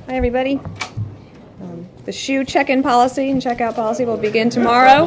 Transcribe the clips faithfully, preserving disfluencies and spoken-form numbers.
Hi, everybody. Um, the shoe check-in policy and check-out policy will begin tomorrow.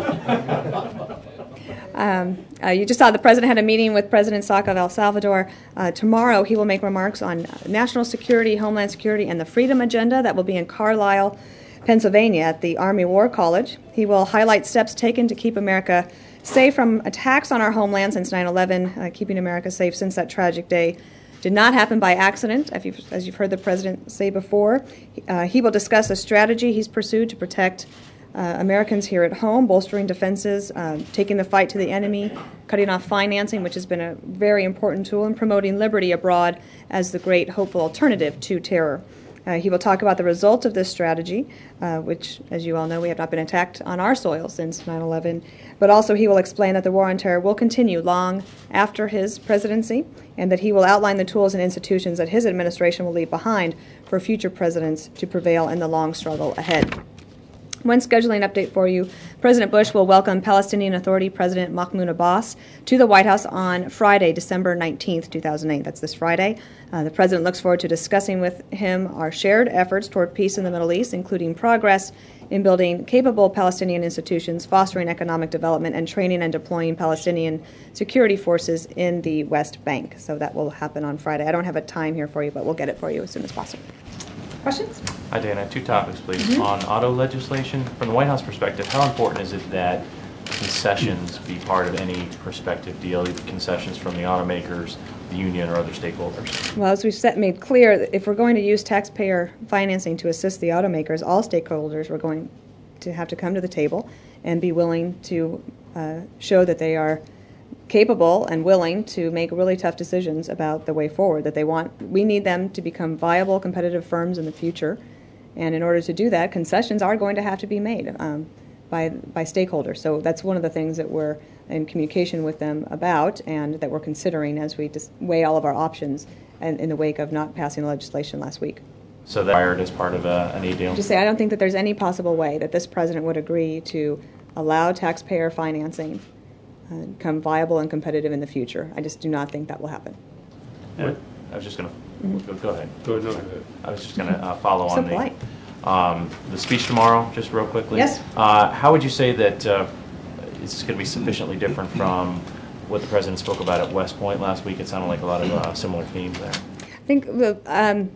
Um, uh, you just saw the president had a meeting with President Salk of El Salvador. Uh, tomorrow he will make remarks on national security, homeland security, and the freedom agenda. That will be in Carlisle, Pennsylvania at the Army War College. He will highlight steps taken to keep America safe from attacks on our homeland since nine eleven, uh, keeping America safe since that tragic day did not happen by accident, as you've, as you've heard the president say before. Uh, he will discuss a strategy he's pursued to protect uh, Americans here at home, bolstering defenses, uh, taking the fight to the enemy, cutting off financing, which has been a very important tool, and promoting liberty abroad as the great hopeful alternative to terror. Uh, he will talk about the results of this strategy, uh, which, as you all know, we have not been attacked on our soil since nine eleven. But also he will explain that the war on terror will continue long after his presidency, and that he will outline the tools and institutions that his administration will leave behind for future presidents to prevail in the long struggle ahead. One scheduling update for you. President Bush will welcome Palestinian Authority President Mahmoud Abbas to the White House on Friday, December nineteenth, two thousand eight. That's this Friday. Uh, the president looks forward to discussing with him our shared efforts toward peace in the Middle East, including progress in building capable Palestinian institutions, fostering economic development, and training and deploying Palestinian security forces in the West Bank. So that will happen on Friday. I don't have a time here for you, but we'll get it for you as soon as possible. Questions? Hi, Dana. Two topics, please. Mm-hmm. On auto legislation, from the White House perspective, how important is it that concessions be part of any prospective deal, either concessions from the automakers, the union, or other stakeholders? Well, as we've set, made clear, if we're going to use taxpayer financing to assist the automakers, all stakeholders are going to have to come to the table and be willing to uh, show that they are capable and willing to make really tough decisions about the way forward, that they want. We need them to become viable, competitive firms in the future. And in order to do that, concessions are going to have to be made um, by by stakeholders. So that's one of the things that we're in communication with them about and that we're considering as we just weigh all of our options and in the wake of not passing the legislation last week. So that hired as part of a, an e-deal? Just say I don't think that there's any possible way that this president would agree to allow taxpayer financing uh, become viable and competitive in the future. I just do not think that will happen. Yeah, I was just going to Mm-hmm. go, go ahead. Go ahead. I was just going to uh, follow So on polite. the um, the speech tomorrow, just real quickly. Yes. Uh, how would you say that uh, it's going to be sufficiently different from what the president spoke about at West Point last week? It sounded like a lot of uh, similar themes there. I think the, um,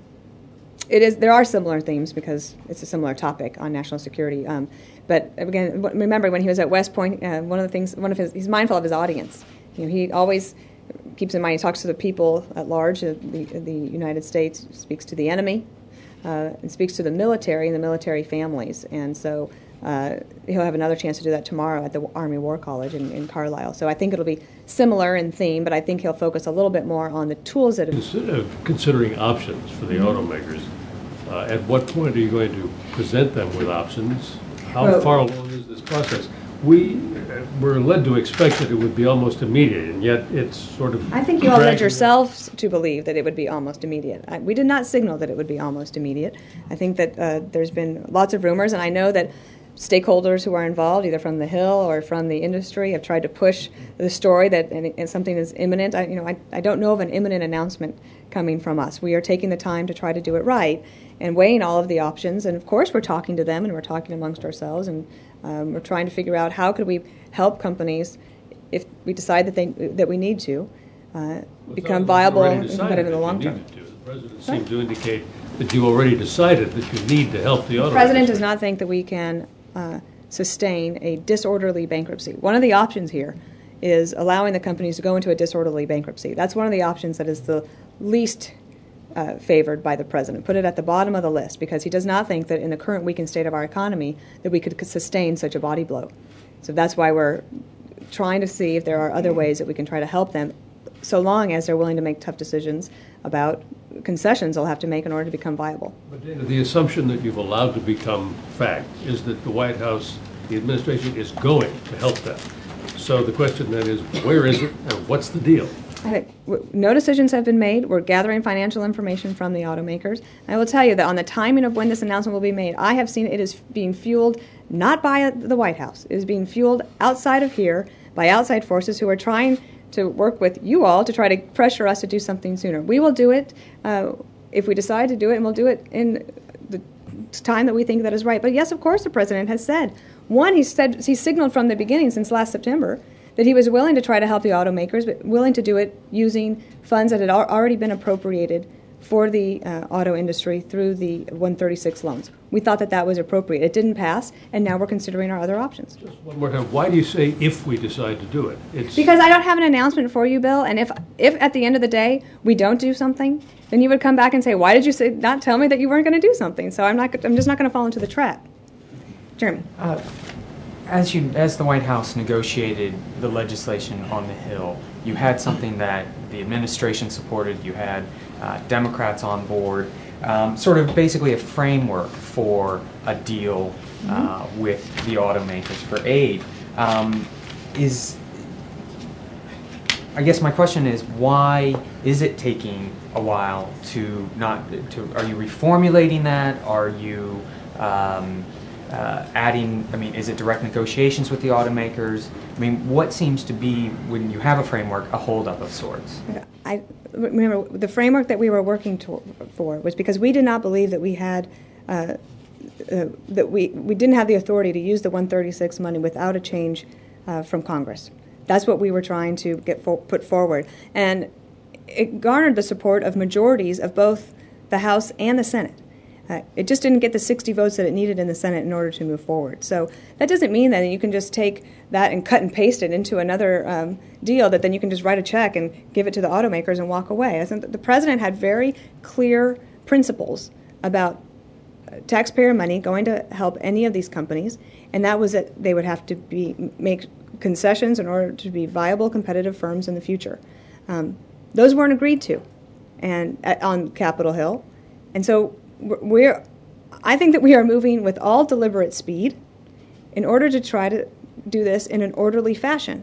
it is. There are similar themes because it's a similar topic on national security. Um, but again, remember when he was at West Point, uh, one of the things, one of his, he's mindful of his audience. You know, he always keeps in mind he talks to the people at large. Uh, the, the United States speaks to the enemy, uh, and speaks to the military and the military families. And so uh, he'll have another chance to do that tomorrow at the Army War College in, in Carlisle. So I think it'll be similar in theme, but I think he'll focus a little bit more on the tools that. Instead of considering options for the Mm-hmm. automakers, uh, at what point are you going to present them with options? How Well, far along is this process? We uh, were led to expect that it would be almost immediate, and yet it's sort of. I think you all led dragging- yourselves to believe that it would be almost immediate. I, we did not signal that it would be almost immediate. I think that uh, there's been lots of rumors, and I know that stakeholders who are involved, either from the Hill or from the industry, have tried to push the story that and, and something is imminent. I, you know, I, I don't know of an imminent announcement coming from us. We are taking the time to try to do it right and weighing all of the options. And of course, we're talking to them and we're talking amongst ourselves, and um, we're trying to figure out how could we help companies if we decide that they that we need to uh, Well, become it's viable already and decided competitive in the that you long term. needed to. The president seemed to indicate that you already decided that you need to help the automakers. The president does not think that we can uh, sustain a disorderly bankruptcy. One of the options here is allowing the companies to go into a disorderly bankruptcy. That's one of the options that is the least uh, favored by the president. Put it at the bottom of the list because he does not think that in the current weakened state of our economy that we could sustain such a body blow. So that's why we're trying to see if there are other ways that we can try to help them, so long as they're willing to make tough decisions about concessions they'll have to make in order to become viable. But Dana, the assumption that you've allowed to become fact is that the White House, the administration, is going to help them. So the question then is, where is it and what's the deal? I think w- no decisions have been made. We're gathering financial information from the automakers. I will tell you that on the timing of when this announcement will be made, I have seen it is being fueled not by the White House. It is being fueled outside of here by outside forces who are trying to work with you all to try to pressure us to do something sooner. We will do it uh, if we decide to do it, and we'll do it in the time that we think that is right. But yes, of course, the president has said, one, he said he signaled from the beginning since last September that he was willing to try to help the automakers, but willing to do it using funds that had al- already been appropriated for the uh, auto industry through the one thirty-six loans. We thought that that was appropriate. It didn't pass, and now we're considering our other options. Just one more time. Why do you say if we decide to do it? It's Because I don't have an announcement for you, Bill, and if if at the end of the day we don't do something, then you would come back and say, why did you say, not tell me that you weren't going to do something? So I'm not. I'm just not going to fall into the trap. Jeremy. Uh, as you, as the White House negotiated the legislation on the Hill, you had something that the administration supported. You had uh, Democrats on board, um, sort of basically a framework for a deal uh, mm-hmm. with the automakers for aid. Um, is I guess my question is, why is it taking a while to not to? Are you reformulating that? Are you um, uh, adding? I mean, is it direct negotiations with the automakers? I mean, what seems to be, when you have a framework, a holdup of sorts? I remember the framework that we were working to, for was because we did not believe that we had. Uh, uh, that we, we didn't have the authority to use the one thirty-six money without a change uh, from Congress. That's what we were trying to get for, put forward. And it garnered the support of majorities of both the House and the Senate. Uh, it just didn't get the sixty votes that it needed in the Senate in order to move forward. So that doesn't mean that you can just take that and cut and paste it into another um, deal that then you can just write a check and give it to the automakers and walk away. I think that the president had very clear principles about taxpayer money going to help any of these companies, and that was that they would have to be make concessions in order to be viable, competitive firms in the future. Um, those weren't agreed to, and at, on Capitol Hill, and so we're. I think that we are moving with all deliberate speed in order to try to do this in an orderly fashion.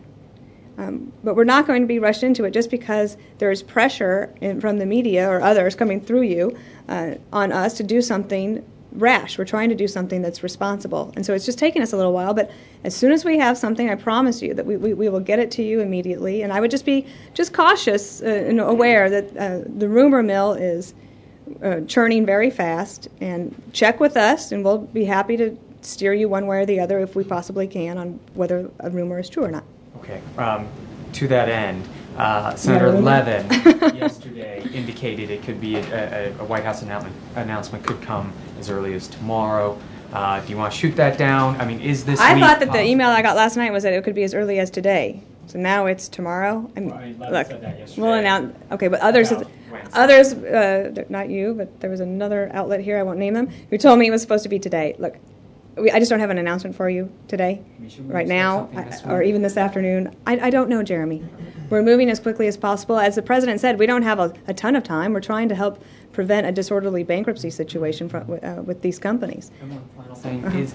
Um, but we're not going to be rushed into it just because there is pressure in, from the media or others coming through you uh, on us to do something rash. We're trying to do something that's responsible. And so it's just taking us a little while, but as soon as we have something, I promise you that we, we, we will get it to you immediately. And I would just be just cautious uh, and aware that uh, the rumor mill is uh, churning very fast. And check with us, and we'll be happy to steer you one way or the other if we possibly can on whether a rumor is true or not. Okay. Um, to that end, uh, Senator No. Levin yesterday indicated it could be a, a, a White House announcement, announcement could come as early as tomorrow. Uh, do you want to shoot that down? I mean, is this I week thought that the possible? email I got last night was that it could be as early as today. So now it's tomorrow. I mean, Well, I mean, Levin look, said that yesterday. we'll announce. Okay, but others, About Wednesday. others, uh, not you, but there was another outlet here. I won't name them. Who told me it was supposed to be today. Look, we, I just don't have an announcement for you today, I mean, should we right expect now, something this I, or week? even this afternoon. I, I don't know, Jeremy. We're moving as quickly as possible. As the president said, we don't have a, a ton of time. We're trying to help prevent a disorderly bankruptcy situation for, uh, with these companies. And one final thing is,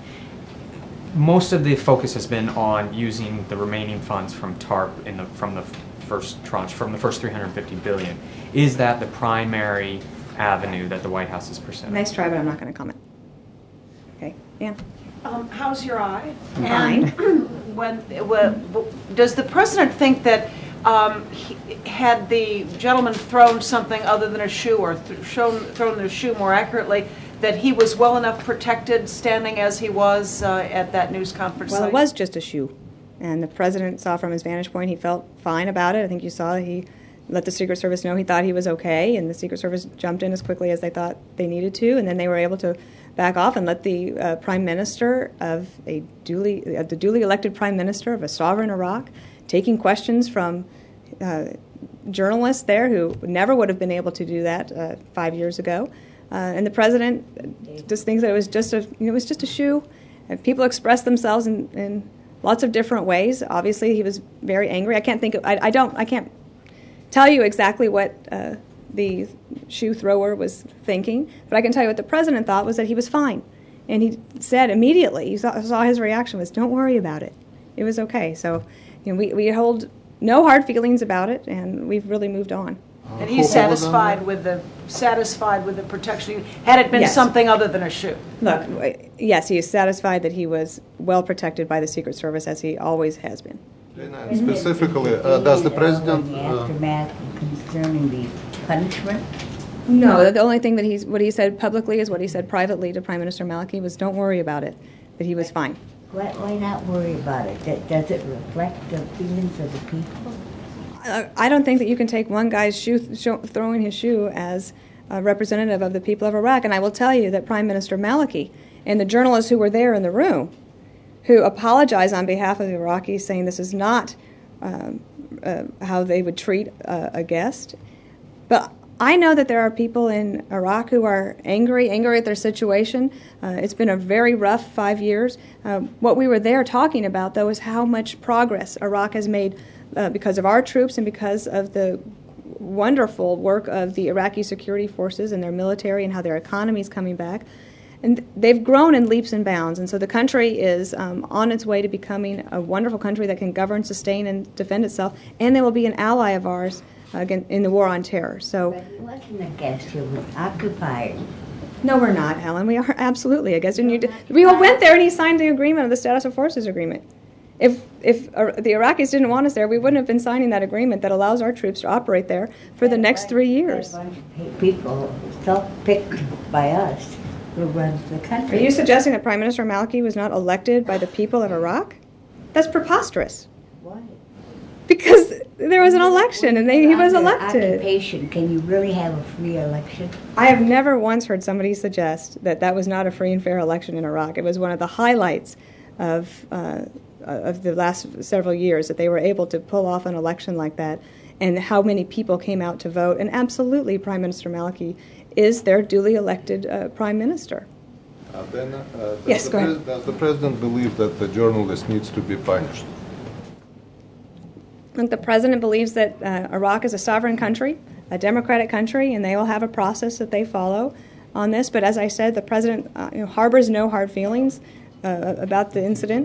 most of the focus has been on using the remaining funds from TARP in the, from the first tranche, from the first three hundred fifty billion dollars. Is that the primary avenue that the White House is pursuing? Nice try, but I'm not going to comment. Okay, Ann? Um, how's your eye? Fine. And when, when, does the president think that um, he, had the gentleman thrown something other than a shoe, or th- shown, thrown their shoe more accurately, that he was well enough protected standing as he was uh, at that news conference Well, site? it was just a shoe. And the president saw from his vantage point, he felt fine about it. I think you saw he let the Secret Service know he thought he was okay, and the Secret Service jumped in as quickly as they thought they needed to, and then they were able to back off and let the uh, prime minister of a duly, uh, the duly elected prime minister of a sovereign Iraq, taking questions from uh, journalists there who never would have been able to do that uh, five years ago. Uh, and the president just thinks that it was just a, you know, it was just a shoe. And people express themselves in, in lots of different ways. Obviously, he was very angry. I can't think of, I, I don't, I can't tell you exactly what uh, the shoe thrower was thinking, but I can tell you what the president thought was that he was fine. And he said immediately, you saw, saw his reaction was, don't worry about it. It was okay. So, you know, we, we hold no hard feelings about it, and we've really moved on. And he's satisfied with the satisfied with the protection. Had it been Yes. something other than a shoe? Look, yes, he is satisfied that he was well protected by the Secret Service, as he always has been. And specifically, uh, does the president... The Uh, aftermath concerning the punishment No, the only thing that he's, what he said publicly is what he said privately to Prime Minister Maliki was, don't worry about it, that he was fine. Why, why not worry about it? That- Does it reflect the feelings of the people? I I don't think that you can take one guy's shoe, show, throwing his shoe as a representative of the people of Iraq. And I will tell you that Prime Minister Maliki and the journalists who were there in the room, who apologized on behalf of the Iraqis, saying this is not um, uh, how they would treat uh, a guest. But I know that there are people in Iraq who are angry, angry at their situation. Uh, it's been a very rough five years. Uh, what we were there talking about, though, is how much progress Iraq has made uh, because of our troops and because of the wonderful work of the Iraqi security forces and their military and how their economy is coming back. And they've grown in leaps and bounds. And so the country is um, on its way to becoming a wonderful country that can govern, sustain, and defend itself. And they will be an ally of ours again in the war on terror. So, But he wasn't a guest, he was occupied. no, we're not, Alan. We are absolutely a guest. And you did, we all went there, and he signed the agreement of the Status of Forces agreement. If if uh, the Iraqis didn't want us there, we wouldn't have been signing that agreement that allows our troops to operate there for the next three years. That bunch of people, self-picked by us, who runs the Are country. you suggesting that Prime Minister Maliki was not elected by the people of Iraq? That's preposterous. Why? Because there was an election, and they, he was Under elected. Occupation, can you really have a free election? I have never once heard somebody suggest that that was not a free and fair election in Iraq. It was one of the highlights of uh, of the last several years that they were able to pull off an election like that, and how many people came out to vote. And absolutely, Prime Minister Maliki is their duly elected uh, prime minister. Uh, then, uh, does Yes, the go ahead. pres- Does the president believe that the journalist needs to be punished? I think the president believes that uh, Iraq is a sovereign country, a democratic country, and they will have a process that they follow on this. But as I said, the president uh, you know, harbors no hard feelings uh, about the incident.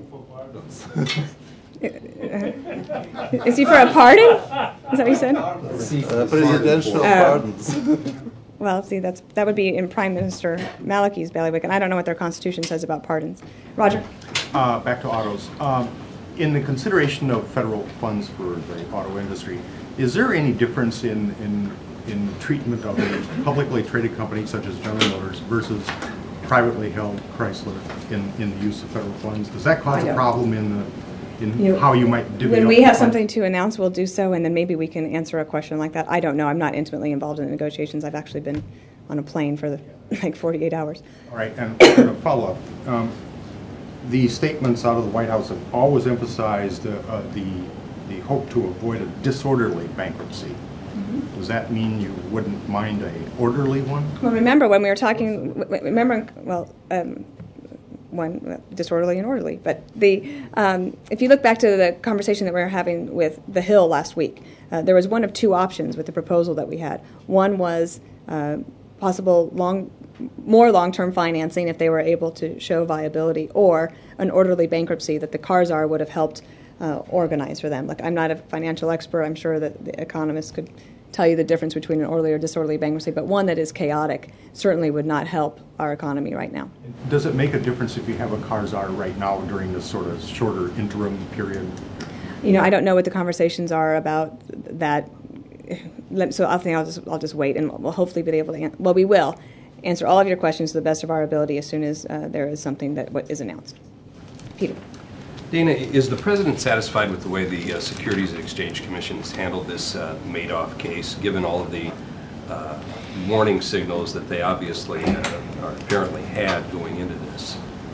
Is he for a pardon? Is that what he said? Uh, Presidential Oh. pardons. Well, see, that's that would be in Prime Minister Maliki's bailiwick, and I don't know what their constitution says about pardons. Roger? Uh, back to autos. Um, in the consideration of federal funds for the auto industry, is there any difference in, in, in treatment of a publicly traded company such as General Motors versus privately held Chrysler in, in the use of federal funds? Does that cause I a don't. problem in the in You- how you might divvy When up we the have funds? something to announce, we'll do so, and then maybe we can answer a question like that. I don't know. I'm not intimately involved in the negotiations. I've actually been on a plane for the, like forty-eight hours. All right, and a follow-up. Um, the statements out of the White House have always emphasized uh, uh, the the hope to avoid a disorderly bankruptcy. Mm-hmm. Does that mean you wouldn't mind a orderly one? Well, remember when we were talking, w- w- remember, well, um, one, uh, disorderly and orderly, but the, um, if you look back to the conversation that we were having with The Hill last week, uh, there was one of two options with the proposal that we had. One was uh, possible long, more long-term financing if they were able to show viability, or an orderly bankruptcy that the Karzar would have helped uh, organize for them. Like, I'm not a financial expert. I'm sure that the economists could tell you the difference between an orderly or disorderly bankruptcy, but one that is chaotic certainly would not help our economy right now. Does it make a difference if you have a Karzar right now during this sort of shorter interim period? You know, I don't know what the conversations are about that. Let- So I think I'll just I'll just wait, and we'll hopefully be able to. An- well, we will answer all of your questions to the best of our ability as soon as uh, there is something that what is announced. Peter. Dana, is the president satisfied with the way the uh, Securities and Exchange Commission has handled this uh, Madoff case, given all of the uh, warning signals that they obviously uh, or apparently had going into this?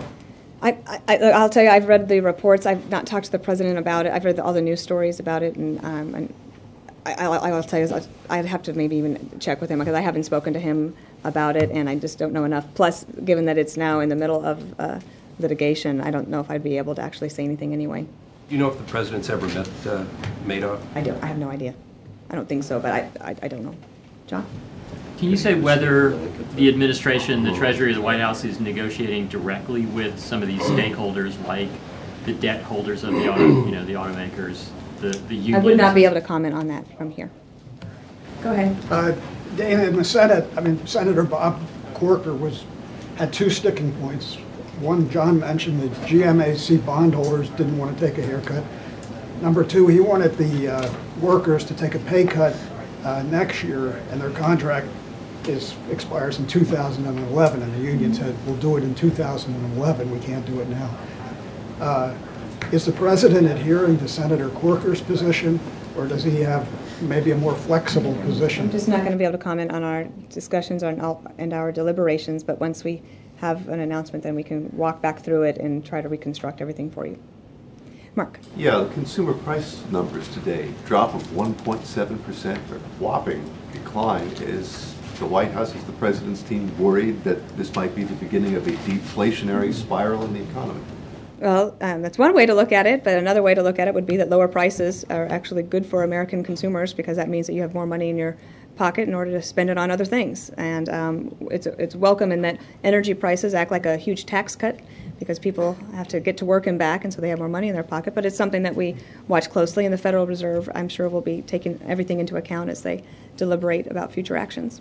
I, I, I'll tell you, I've read the reports. I've not talked to the president about it. I've read the, all the news stories about it, and, um, and I, I, I'll tell you, I'd have to maybe even check with him because I haven't spoken to him about it, and I just don't know enough. Plus, given that it's now in the middle of uh, litigation, I don't know if I'd be able to actually say anything anyway. Do you know if the president's ever met uh, Madoff? I don't. I have no idea. I don't think so, but I, I, I don't know. John? Can you say whether the administration, the Treasury, the White House is negotiating directly with some of these stakeholders, like the debt holders of the auto, you know, the automakers, the the unions? I would not be able to comment on that from here. Go ahead. Uh, Dana, in the Senate, I mean, Senator Bob Corker was, had two sticking points. One, John mentioned that G M A C bondholders didn't want to take a haircut. Number two, he wanted the uh, workers to take a pay cut uh, next year, and their contract is, expires in two thousand eleven, and the union said, we'll do it in two thousand eleven, we can't do it now. Uh, Is the president adhering to Senator Corker's position, or does he have maybe a more flexible position? I'm just not going to be able to comment on our discussions on all, and our deliberations, but once we have an announcement, then we can walk back through it and try to reconstruct everything for you. Mark. Yeah, the consumer price numbers today, drop of one point seven percent, a whopping decline. Is the White House, is the president's team worried that this might be the beginning of a deflationary spiral in the economy? Well, um, that's one way to look at it, but another way to look at it would be that lower prices are actually good for American consumers, because that means that you have more money in your pocket in order to spend it on other things. And um, it's it's welcome in that energy prices act like a huge tax cut, because people have to get to work and back, and so they have more money in their pocket. But it's something that we watch closely, and the Federal Reserve, I'm sure, will be taking everything into account as they deliberate about future actions.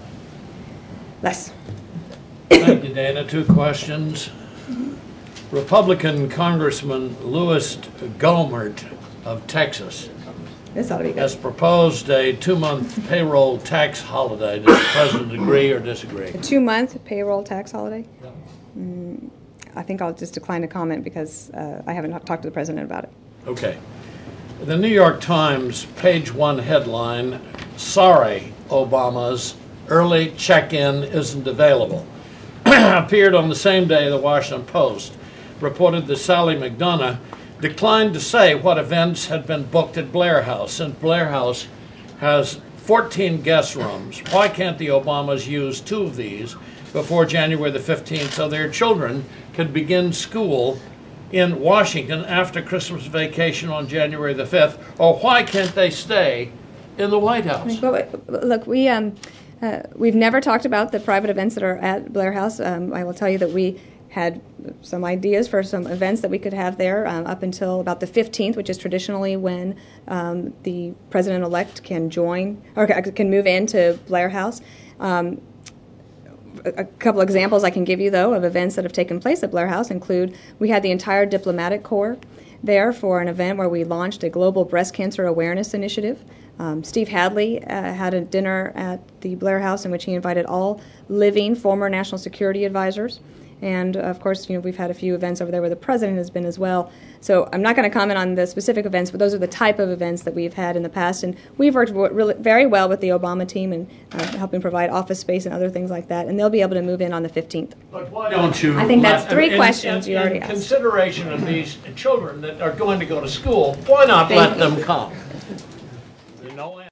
Les. Thank you, Dana. Two questions. Republican Congressman Louis Gohmert of Texas This ought to be good. has proposed a two-month payroll tax holiday. Does the president agree or disagree? A two-month payroll tax holiday? Mm, I think I'll just decline to comment because uh, I haven't talked to the president about it. Okay. The New York Times page one headline, "Sorry, Obama's early check-in isn't available," appeared on the same day the Washington Post reported that Sally McDonough declined to say what events had been booked at Blair House. Since Blair House has fourteen guest rooms, why can't the Obamas use two of these before January the fifteenth so their children could begin school in Washington after Christmas vacation on January the fifth? Or why can't they stay in the White House? Well, look, we, um, uh, we've never talked about the private events that are at Blair House. Um, I will tell you that we had some ideas for some events that we could have there um, up until about the fifteenth, which is traditionally when um, the president-elect can join or can move into Blair House. Um, a couple examples I can give you, though, of events that have taken place at Blair House include we had the entire diplomatic corps there for an event where we launched a global breast cancer awareness initiative. Um, Steve Hadley uh, had a dinner at the Blair House in which he invited all living former national security advisors. And, of course, you know, we've had a few events over there where the president has been as well. So I'm not going to comment on the specific events, but those are the type of events that we've had in the past. And we've worked really, very well with the Obama team and uh, helping provide office space and other things like that. And they'll be able to move in on the fifteenth. But why don't you... I think that's three in, questions in, you already in asked. In consideration of these children that are going to go to school, why not Thank let you. them come?